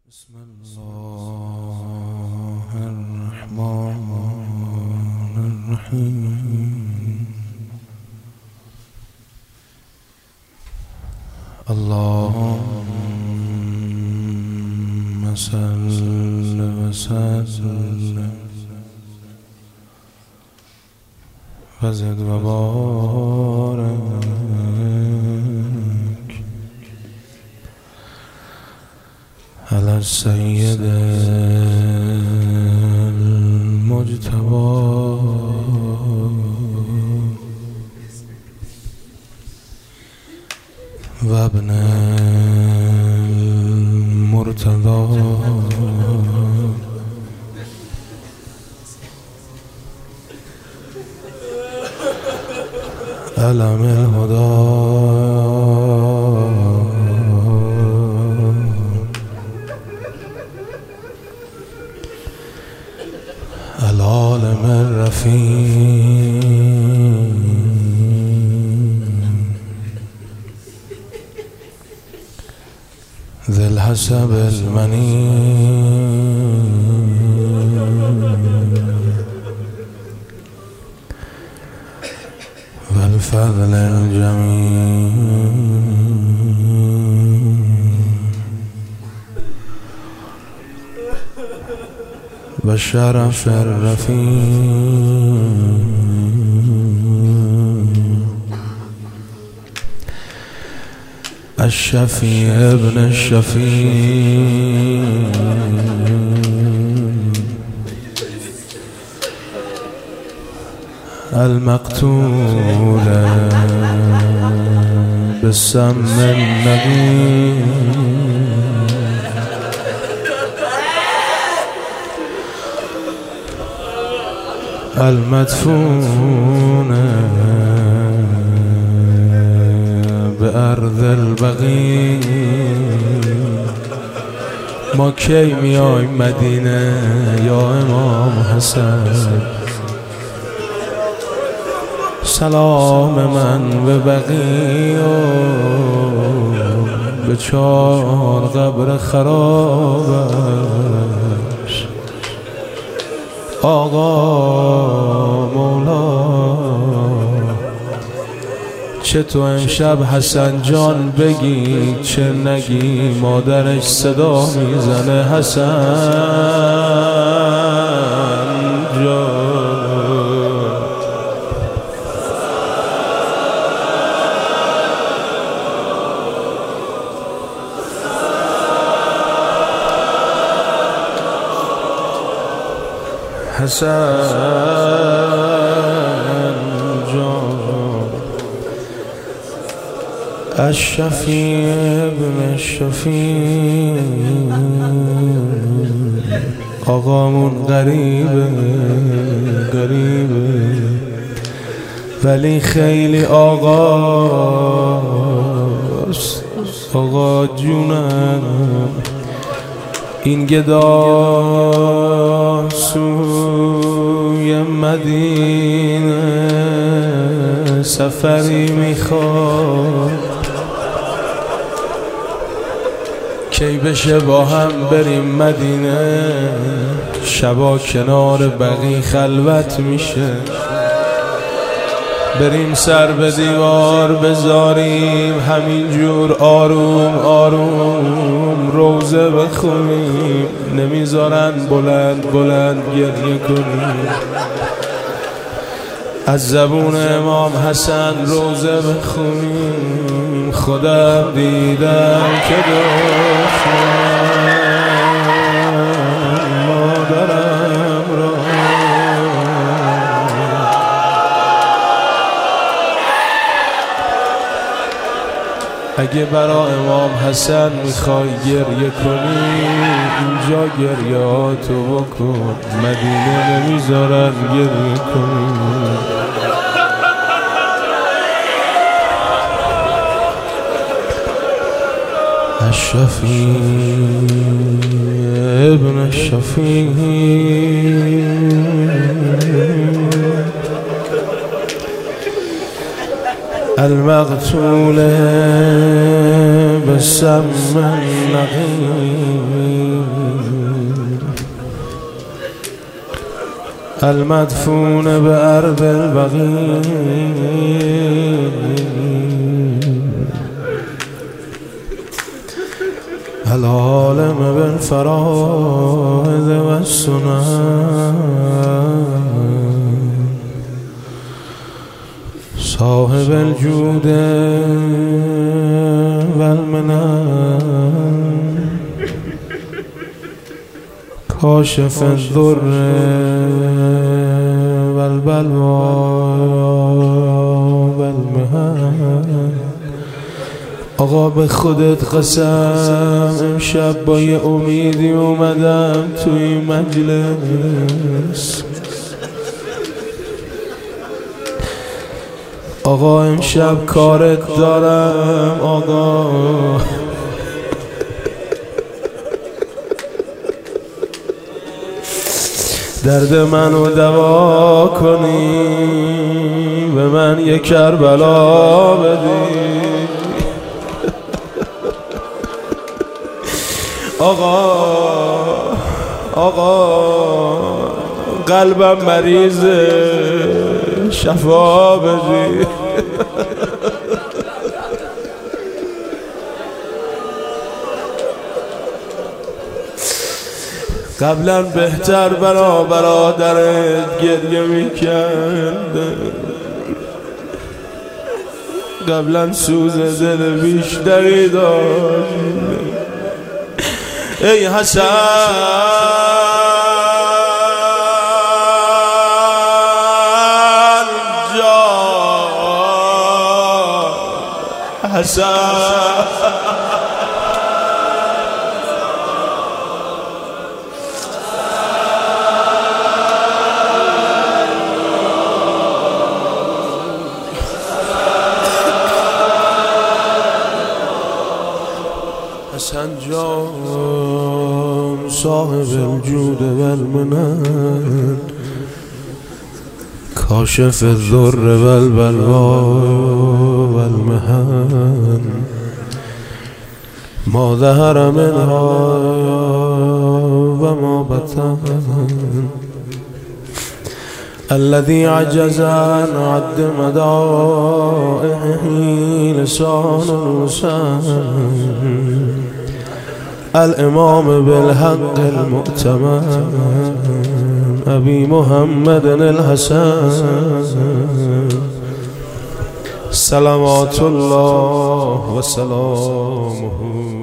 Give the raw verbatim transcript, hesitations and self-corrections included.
بسم الله الرحمن الرحيم. اللهم صل وسلم وزد وبارك على السيد المجتبى وابن المرتضى علم الهدى العالم الرفيع ذي الحسب المنيع والفضل الجميل والشرف الرفيع الشفيع ابن الشفيع المقتول بالسم النبي المدفون بأرض البقیع. ما کی میایم مدینه یا امام حسن؟ سلام من به بقیع به چار قبر خرابش. آقا مولا چه تو امشب حسن جان بگی چه نگی، مادرش صدا میزنه حسن جان. حسن جان الشفیع ابن الشفیع. آقامون غریبه غریبه ولی خیلی آقاست. آقا جونم این گدا سوی مدینه سفری میخواد، کی بشه با هم بریم مدینه. شبا کنار بقیع خلوت میشه، بریم سر به دیوار بذاریم همینجور آروم آروم روزه بخونیم. نمیذارن بلند بلند گریه کنیم. از زبون امام حسن روزه بخونیم. خودم دیدم که دخترم مادرم را اگه برا امام حسن میخوای گریه کنی اینجا گریهاتو بکن. مدینه نمیذارن گریه کنی. الشفیع ابن الشفیع المقتول بالسم النقي المدفون بأرض البقيع العالم بالفرائض والسنن صاحب الجود والمنن کاشف الضر والبلوى والمحن. آقا به خودت قسم امشب با یه امیدی اومدم توی مجلس. آقا امشب کارت دارم آقا، درد منو دوا کنی، به من یک کربلا بدی. آقا آقا قلبم مریضه، شفا بدی. قبلا بهتر برا برادرت گریه میکرد، قبلا سوز دل بیشتری داشت. ای حسن جان، حسن حسن جان صاحب الجود والمنن کاشف الضر والبلوى والمحن ما ظهر منها و ما بطن الذي عجز عن عد مدائحه لسان الوسن الإمام بالحق المؤتمن أبي محمد الحسن صلوات الله وسلامه